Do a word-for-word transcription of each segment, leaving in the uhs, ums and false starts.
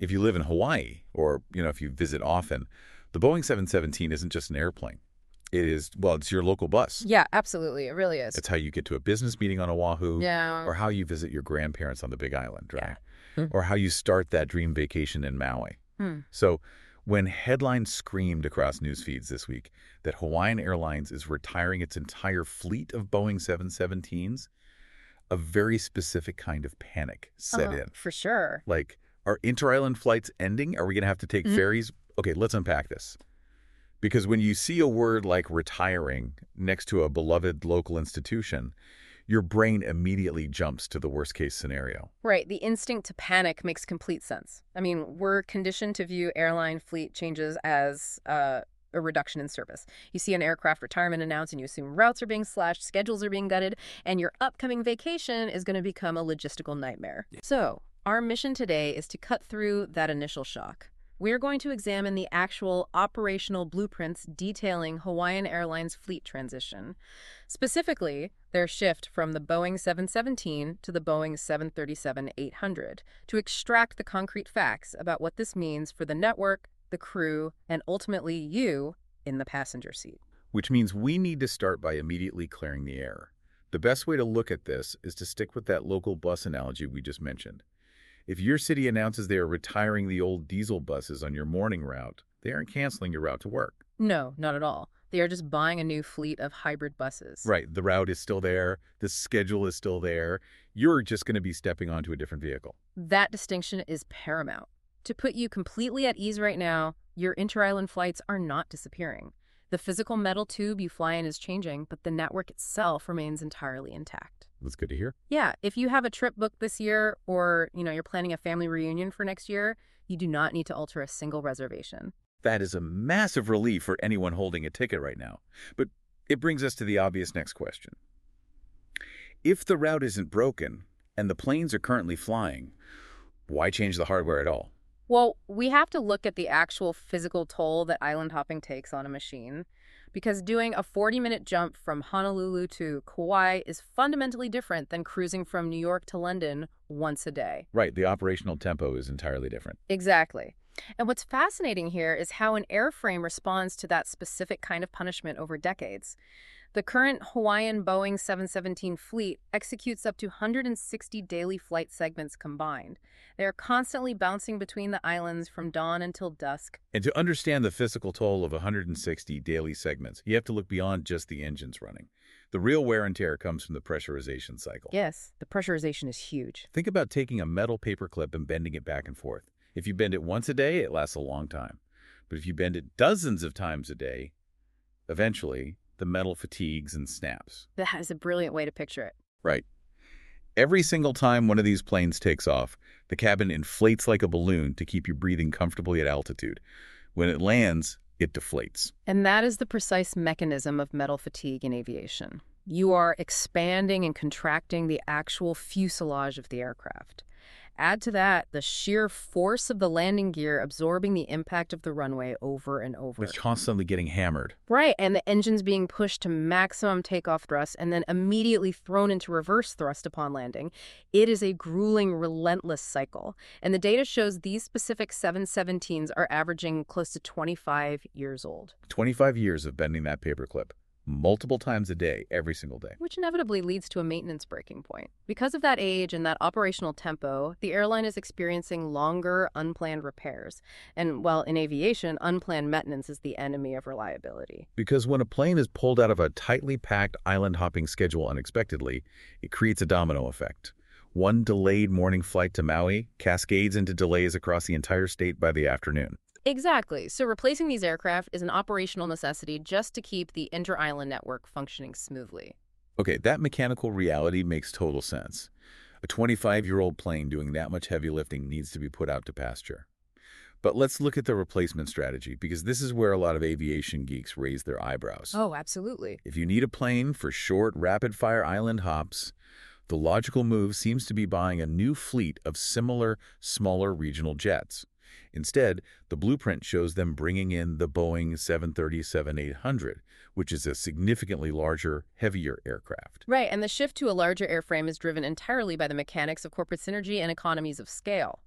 If you live in Hawaii or, you know, if you visit often, the Boeing seven seventeen isn't just an airplane. It is, well, it's your local bus. Yeah, absolutely. It really is. It's how you get to a business meeting on Oahu, Yeah. or how you visit your grandparents on the Big Island, right? Yeah. Or how you start that dream vacation in Maui. Hmm. So when headlines screamed across news feeds this week that Hawaiian Airlines is retiring its entire fleet of Boeing seven seventeens, a very specific kind of panic set Uh-huh, in. For sure. Like, are inter-island flights ending? Are we going to have to take Mhm. ferries? Okay, let's unpack this. Because when you see a word like retiring next to a beloved local institution, your brain immediately jumps to the worst-case scenario. Right. The instinct to panic makes complete sense. I mean, we're conditioned to view airline fleet changes as uh, a reduction in service. You see an aircraft retirement announced and you assume routes are being slashed, schedules are being gutted, and your upcoming vacation is going to become a logistical nightmare. So our mission today is to cut through that initial shock. We're going to examine the actual operational blueprints detailing Hawaiian Airlines fleet transition. Specifically, their shift from the Boeing seven seventeen to the Boeing seven thirty-seven eight hundred to extract the concrete facts about what this means for the network, the crew, and ultimately you in the passenger seat. Which means we need to start by immediately clearing the air. The best way to look at this is to stick with that local bus analogy we just mentioned. If your city announces they are retiring the old diesel buses on your morning route, they aren't canceling your route to work. No, not at all. They are just buying a new fleet of hybrid buses. Right. The route is still there. The schedule is still there. You're just going to be stepping onto a different vehicle. That distinction is paramount. To put you completely at ease right now, your inter-island flights are not disappearing. The physical metal tube you fly in is changing, but the network itself remains entirely intact. That's good to hear. Yeah, if you have a trip booked this year or, you know, you're planning a family reunion for next year, you do not need to alter a single reservation. That is a massive relief for anyone holding a ticket right now. But it brings us to the obvious next question. If the route isn't broken and the planes are currently flying, why change the hardware at all? Well, we have to look at the actual physical toll that island hopping takes on a machine, because doing a forty-minute jump from Honolulu to Kauai is fundamentally different than cruising from New York to London once a day. Right, the operational tempo is entirely different. Exactly. And what's fascinating here is how an airframe responds to that specific kind of punishment over decades. The current Hawaiian Boeing seven seventeen fleet executes up to one hundred sixty daily flight segments combined. They are constantly bouncing between the islands from dawn until dusk. And to understand the physical toll of one hundred sixty daily segments, you have to look beyond just the engines running. The real wear and tear comes from the pressurization cycle. Yes, the pressurization is huge. Think about taking a metal paper clip and bending it back and forth. If you bend it once a day, it lasts a long time. But if you bend it dozens of times a day, eventually the metal fatigues and snaps. That is a brilliant way to picture it. Right. Every single time one of these planes takes off, the cabin inflates like a balloon to keep you breathing comfortably at altitude. When it lands, it deflates. And that is the precise mechanism of metal fatigue in aviation. You are expanding and contracting the actual fuselage of the aircraft. Add to that the sheer force of the landing gear absorbing the impact of the runway over and over. It's constantly getting hammered. Right, and the engines being pushed to maximum takeoff thrust and then immediately thrown into reverse thrust upon landing. It is a grueling, relentless cycle. And the data shows these specific seven seventeens are averaging close to twenty-five years old. twenty-five years of bending that paperclip. Multiple times a day, every single day. Which inevitably leads to a maintenance breaking point. Because of that age and that operational tempo, the airline is experiencing longer, unplanned repairs. And, well, in aviation, unplanned maintenance is the enemy of reliability. Because when a plane is pulled out of a tightly packed island-hopping schedule unexpectedly, it creates a domino effect. One delayed morning flight to Maui cascades into delays across the entire state by the afternoon. Exactly. So replacing these aircraft is an operational necessity just to keep the inter-island network functioning smoothly. Okay, that mechanical reality makes total sense. A twenty-five-year-old plane doing that much heavy lifting needs to be put out to pasture. But let's look at the replacement strategy, because this is where a lot of aviation geeks raise their eyebrows. Oh, absolutely. If you need a plane for short, rapid-fire island hops, the logical move seems to be buying a new fleet of similar, smaller regional jets. Instead, the blueprint shows them bringing in the Boeing seven thirty-seven eight hundred, which is a significantly larger, heavier aircraft. Right, and the shift to a larger airframe is driven entirely by the mechanics of corporate synergy and economies of scale.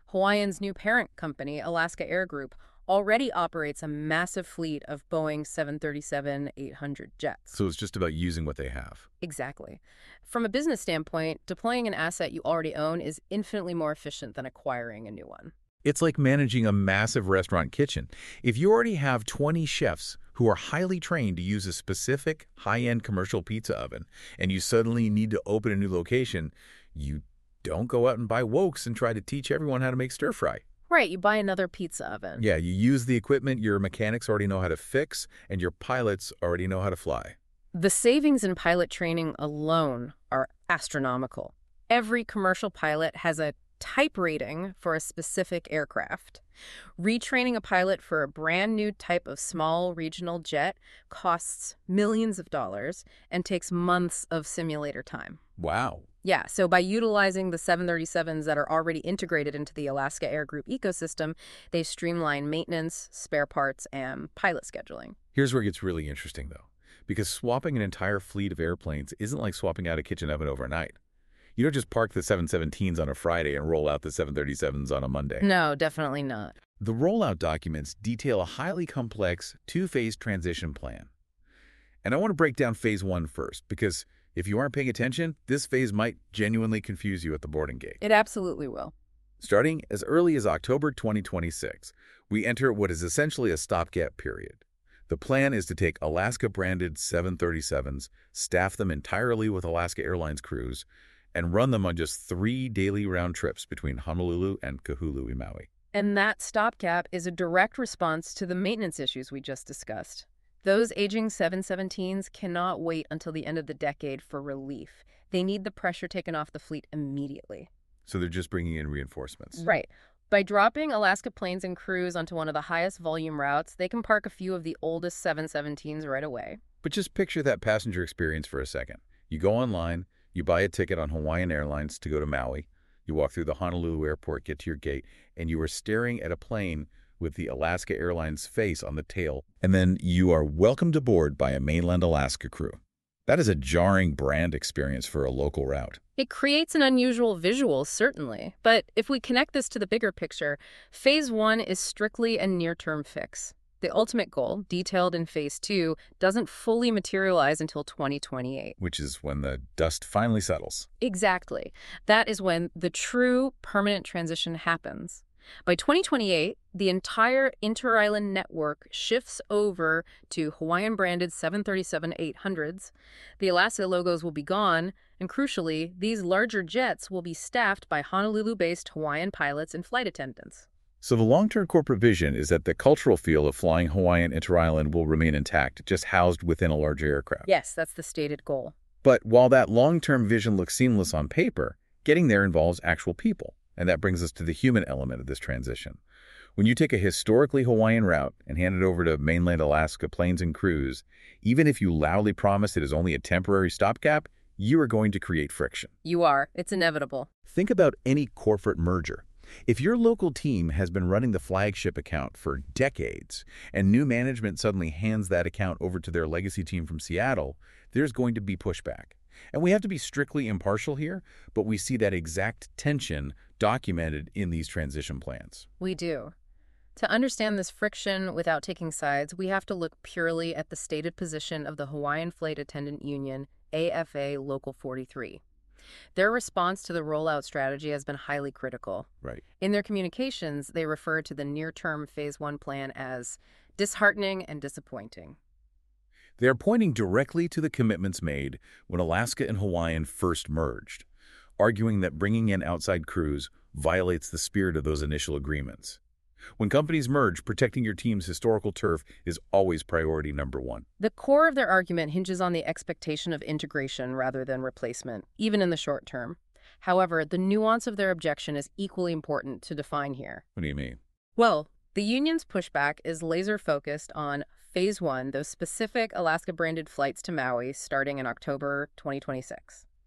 Hawaiian's new parent company, Alaska Air Group, already operates a massive fleet of Boeing seven thirty-seven eight hundred jets. So it's just about using what they have. Exactly. From a business standpoint, deploying an asset you already own is infinitely more efficient than acquiring a new one. It's like managing a massive restaurant kitchen. If you already have twenty chefs who are highly trained to use a specific high-end commercial pizza oven, and you suddenly need to open a new location, you don't go out and buy Wokes and try to teach everyone how to make stir-fry. Right, you buy another pizza oven. Yeah, you use the equipment your mechanics already know how to fix, and your pilots already know how to fly. The savings in pilot training alone are astronomical. Every commercial pilot has a type rating for a specific aircraft. Retraining a pilot for a brand new type of small regional jet costs millions of dollars and takes months of simulator time. Wow. Yeah, so by utilizing the seven thirty-sevens that are already integrated into the Alaska Air Group ecosystem, they streamline maintenance, spare parts, and pilot scheduling. Here's where it gets really interesting, though, because swapping an entire fleet of airplanes isn't like swapping out a kitchen oven overnight. You don't just park the seven seventeens on a Friday and roll out the seven thirty-sevens on a Monday. No, definitely not. The rollout documents detail a highly complex two-phase transition plan. And I want to break down phase one first, because if you aren't paying attention, this phase might genuinely confuse you at the boarding gate. It absolutely will. Starting as early as October twenty twenty-six, we enter what is essentially a stopgap period. The plan is to take Alaska-branded seven thirty-sevens, staff them entirely with Alaska Airlines crews, and run them on just three daily round trips between Honolulu and Kahului, Maui. And that stopgap is a direct response to the maintenance issues we just discussed. Those aging seven seventeens cannot wait until the end of the decade for relief. They need the pressure taken off the fleet immediately. So they're just bringing in reinforcements. Right. By dropping Alaska planes and crews onto one of the highest volume routes, they can park a few of the oldest seven seventeens right away. But just picture that passenger experience for a second. You go online, you buy a ticket on Hawaiian Airlines to go to Maui, you walk through the Honolulu airport, get to your gate, and you are staring at a plane with the Alaska Airlines face on the tail, and then you are welcomed aboard by a mainland Alaska crew. That is a jarring brand experience for a local route. It creates an unusual visual, certainly. But if we connect this to the bigger picture, Phase one is strictly a near-term fix. The ultimate goal, detailed in Phase two, doesn't fully materialize until twenty twenty-eight. Which is when the dust finally settles. Exactly. That is when the true permanent transition happens. By twenty twenty-eight, the entire inter-island network shifts over to Hawaiian-branded seven thirty-seven eight hundreds. The Alaska logos will be gone, and crucially, these larger jets will be staffed by Honolulu-based Hawaiian pilots and flight attendants. So the long-term corporate vision is that the cultural feel of flying Hawaiian inter-island will remain intact, just housed within a larger aircraft. Yes, that's the stated goal. But while that long-term vision looks seamless on paper, getting there involves actual people. And that brings us to the human element of this transition. When you take a historically Hawaiian route and hand it over to mainland Alaska planes and crews, even if you loudly promise it is only a temporary stopgap, you are going to create friction. You are. It's inevitable. Think about any corporate merger. If your local team has been running the flagship account for decades and new management suddenly hands that account over to their legacy team from Seattle, there's going to be pushback. And we have to be strictly impartial here, but we see that exact tension documented in these transition plans. We do. To understand this friction without taking sides, we have to look purely at the stated position of the Hawaiian Flight Attendant Union, A F A Local forty-three. Their response to the rollout strategy has been highly critical. Right. In their communications, they refer to the near-term Phase one plan as disheartening and disappointing. They are pointing directly to the commitments made when Alaska and Hawaiian first merged, arguing that bringing in outside crews violates the spirit of those initial agreements. When companies merge, protecting your team's historical turf is always priority number one. The core of their argument hinges on the expectation of integration rather than replacement, even in the short term. However, the nuance of their objection is equally important to define here. What do you mean? Well, the union's pushback is laser-focused on Phase one, those specific Alaska-branded flights to Maui starting in October twenty twenty-six.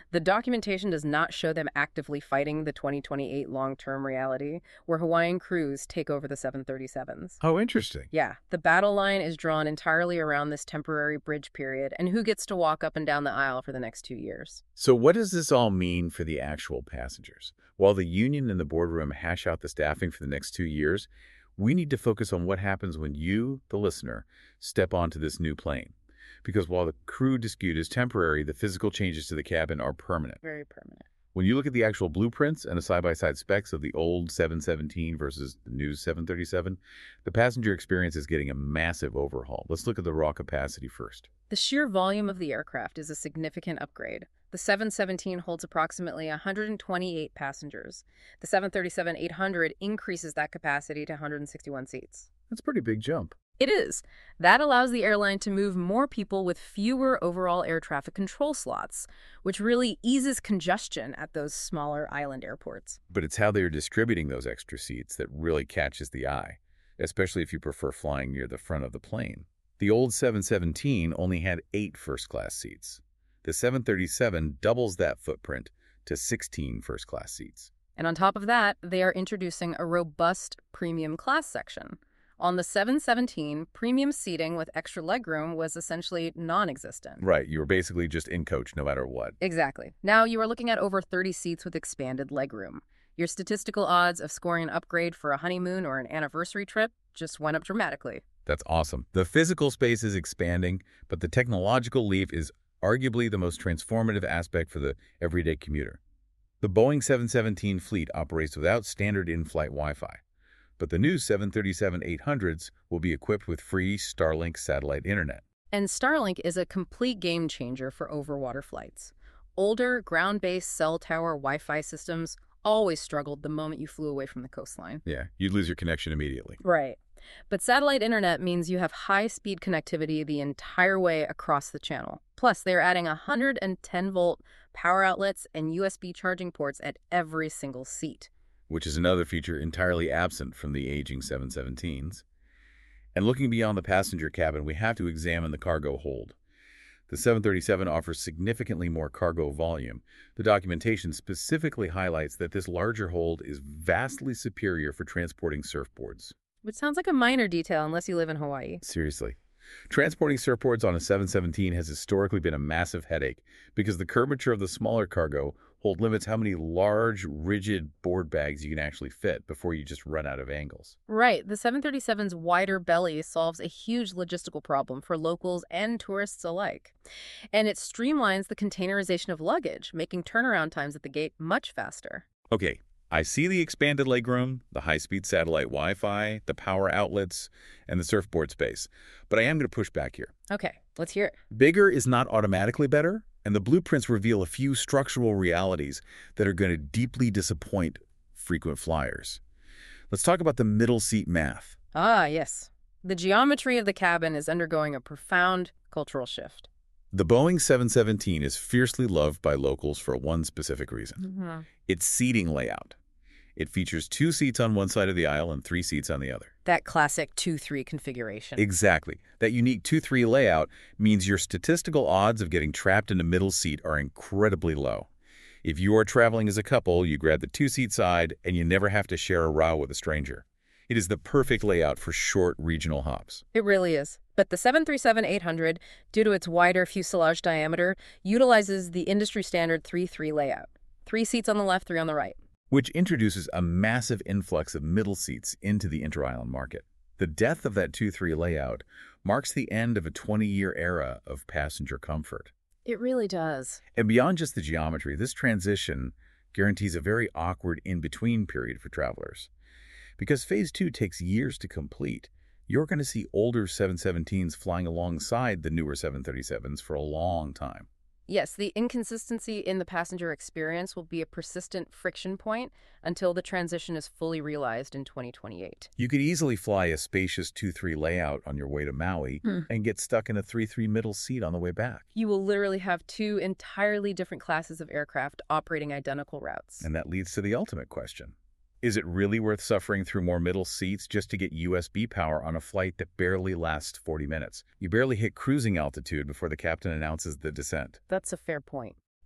The documentation does not show them actively fighting the twenty twenty-eight long-term reality, where Hawaiian crews take over the seven thirty-sevens. Oh, interesting. Yeah, the battle line is drawn entirely around this temporary bridge period and who gets to walk up and down the aisle for the next two years. So what does this all mean for the actual passengers? While the union and the boardroom hash out the staffing for the next two years, we need to focus on what happens when you, the listener, step onto this new plane. Because while the crew dispute is temporary, the physical changes to the cabin are permanent. Very permanent. When you look at the actual blueprints and the side-by-side specs of the old seven seventeen versus the new seven thirty-seven, the passenger experience is getting a massive overhaul. Let's look at the raw capacity first. The sheer volume of the aircraft is a significant upgrade. The seven seventeen holds approximately one hundred twenty-eight passengers. The seven thirty-seven eight hundred increases that capacity to one hundred sixty-one seats. That's a pretty big jump. It is. That allows the airline to move more people with fewer overall air traffic control slots, which really eases congestion at those smaller island airports. But it's how they're distributing those extra seats that really catches the eye, especially if you prefer flying near the front of the plane. The old seven seventeen only had eight first-class seats. The seven thirty-seven doubles that footprint to sixteen first-class seats. And on top of that, they are introducing a robust premium class section. On the seven seventeen, premium seating with extra legroom was essentially non-existent. Right, you were basically just in coach no matter what. Exactly. Now you are looking at over thirty seats with expanded legroom. Your statistical odds of scoring an upgrade for a honeymoon or an anniversary trip just went up dramatically. That's awesome. The physical space is expanding, but the technological leap is arguably the most transformative aspect for the everyday commuter. The Boeing seven seventeen fleet operates without standard in-flight Wi-Fi. But the new seven thirty-seven eight hundreds will be equipped with free Starlink satellite internet. And Starlink is a complete game changer for overwater flights. Older, ground-based cell tower Wi-Fi systems always struggled the moment you flew away from the coastline. Yeah, you'd lose your connection immediately. Right. But satellite internet means you have high-speed connectivity the entire way across the channel. Plus, they're adding one hundred ten volt power outlets and U S B charging ports at every single seat, which is another feature entirely absent from the aging seven seventeens. And looking beyond the passenger cabin, we have to examine the cargo hold. The seven thirty-seven offers significantly more cargo volume. The documentation specifically highlights that this larger hold is vastly superior for transporting surfboards. Which sounds like a minor detail unless you live in Hawaii. Seriously. Transporting surfboards on a seven seventeen has historically been a massive headache because the curvature of the smaller cargo hold limits how many large, rigid board bags you can actually fit before you just run out of angles. Right. The seven thirty-seven's wider belly solves a huge logistical problem for locals and tourists alike. And it streamlines the containerization of luggage, making turnaround times at the gate much faster. Okay, I see the expanded legroom, the high-speed satellite Wi-Fi, the power outlets, and the surfboard space. But I am going to push back here. Okay, let's hear it. Bigger is not automatically better, and the blueprints reveal a few structural realities that are going to deeply disappoint frequent flyers. Let's talk about the middle seat math. Ah, yes. The geometry of the cabin is undergoing a profound cultural shift. The Boeing seven seventeen is fiercely loved by locals for one specific reason. Mm-hmm. Its seating layout. It features two seats on one side of the aisle and three seats on the other. That classic two three configuration. Exactly. That unique two three layout means your statistical odds of getting trapped in a middle seat are incredibly low. If you are traveling as a couple, you grab the two-seat side and you never have to share a row with a stranger. It is the perfect layout for short regional hops. It really is. But the seven thirty-seven eight hundred, due to its wider fuselage diameter, utilizes the industry-standard three three layout. Three seats on the left, three on the right. Which introduces a massive influx of middle seats into the inter-island market. The death of that two three layout marks the end of a twenty-year era of passenger comfort. It really does. And beyond just the geometry, this transition guarantees a very awkward in-between period for travelers. Because Phase two takes years to complete, you're going to see older seven seventeens flying alongside the newer seven thirty-sevens for a long time. Yes, the inconsistency in the passenger experience will be a persistent friction point until the transition is fully realized in twenty twenty-eight. You could easily fly a spacious two three layout on your way to Maui Hmm. and get stuck in a three three middle seat on the way back. You will literally have two entirely different classes of aircraft operating identical routes. And that leads to the ultimate question. Is it really worth suffering through more middle seats just to get U S B power on a flight that barely lasts forty minutes? You barely hit cruising altitude before the captain announces the descent. That's a fair point.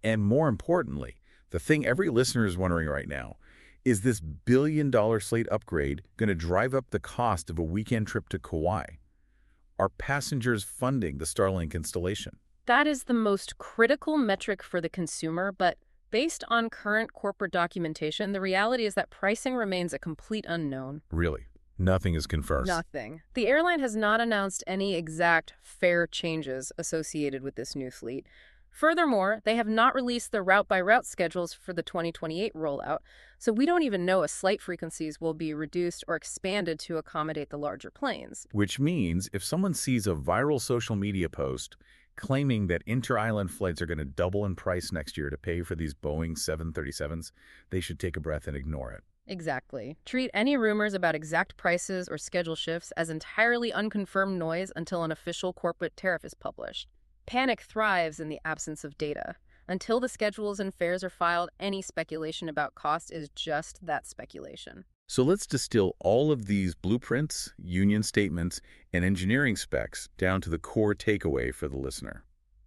And more importantly, the thing every listener is wondering right now, is this billion-dollar slate upgrade going to drive up the cost of a weekend trip to Kauai? Are passengers funding the Starlink installation? That is the most critical metric for the consumer, but based on current corporate documentation, the reality is that pricing remains a complete unknown. Really? Nothing is confirmed? Nothing. The airline has not announced any exact fare changes associated with this new fleet. Furthermore, they have not released the route-by-route schedules for the twenty twenty-eight rollout, so we don't even know if flight frequencies will be reduced or expanded to accommodate the larger planes. Which means if someone sees a viral social media post claiming that inter-island flights are going to double in price next year to pay for these Boeing seven thirty-sevens, they should take a breath and ignore it. Exactly. Treat any rumors about exact prices or schedule shifts as entirely unconfirmed noise until an official corporate tariff is published. Panic thrives in the absence of data. Until the schedules and fares are filed, any speculation about cost is just that speculation. So let's distill all of these blueprints, union statements, and engineering specs down to the core takeaway for the listener.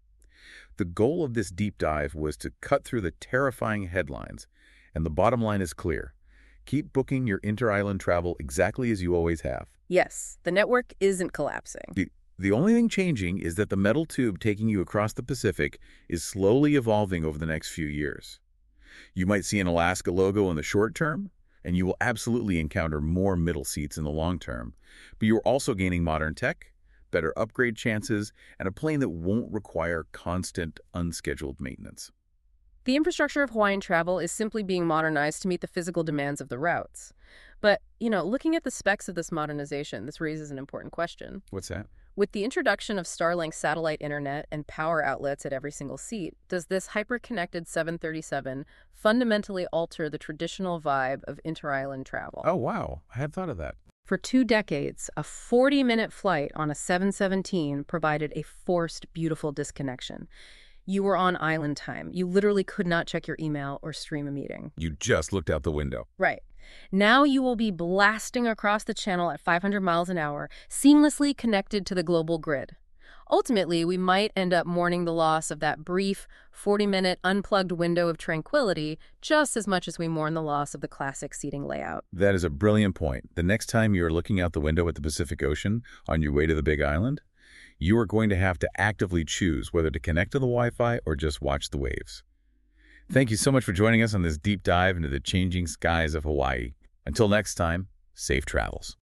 The goal of this deep dive was to cut through the terrifying headlines, and the bottom line is clear. Keep booking your inter-island travel exactly as you always have. Yes, the network isn't collapsing. The The only thing changing is that the metal tube taking you across the Pacific is slowly evolving over the next few years. You might see an Alaska logo in the short term, and you will absolutely encounter more middle seats in the long term. But you're also gaining modern tech, better upgrade chances, and a plane that won't require constant, unscheduled maintenance. The infrastructure of Hawaiian travel is simply being modernized to meet the physical demands of the routes. But, you know, looking at the specs of this modernization, this raises an important question. What's that? With the introduction of Starlink satellite internet and power outlets at every single seat, does this hyper-connected seven thirty-seven fundamentally alter the traditional vibe of inter-island travel? Oh, wow. I had thought of that. For two decades, a forty-minute flight on a seven seventeen provided a forced, beautiful disconnection. You were on island time. You literally could not check your email or stream a meeting. You just looked out the window. Right. Now you will be blasting across the channel at five hundred miles an hour, seamlessly connected to the global grid. Ultimately, we might end up mourning the loss of that brief, forty-minute unplugged window of tranquility just as much as we mourn the loss of the classic seating layout. That is a brilliant point. The next time you're looking out the window at the Pacific Ocean on your way to the Big Island, you are going to have to actively choose whether to connect to the Wi-Fi or just watch the waves. Thank you so much for joining us on this deep dive into the changing skies of Hawaii. Until next time, safe travels.